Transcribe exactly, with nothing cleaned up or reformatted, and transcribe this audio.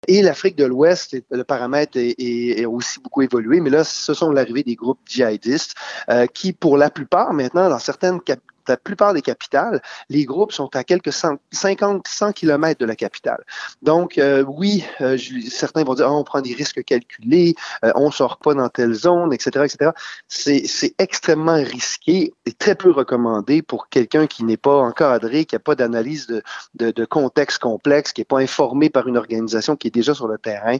Et l'Afrique de l'Ouest, le paramètre est, est, est aussi beaucoup évolué, mais là, ce sont l'arrivée des groupes djihadistes euh, qui, pour la plupart, maintenant, dans certaines cap- la plupart des capitales, les groupes sont à quelques cent, cinquante, cent kilomètres de la capitale. Donc, euh, oui, euh, je, certains vont dire, oh, on prend des risques calculés, euh, on sort pas dans telle zone, et cetera, et cetera. C'est, c'est extrêmement risqué et très peu recommandé pour quelqu'un qui n'est pas encadré, qui n'a pas d'analyse de, de, de contexte complexe, qui n'est pas informé par une organisation qui est déjà sur le terrain.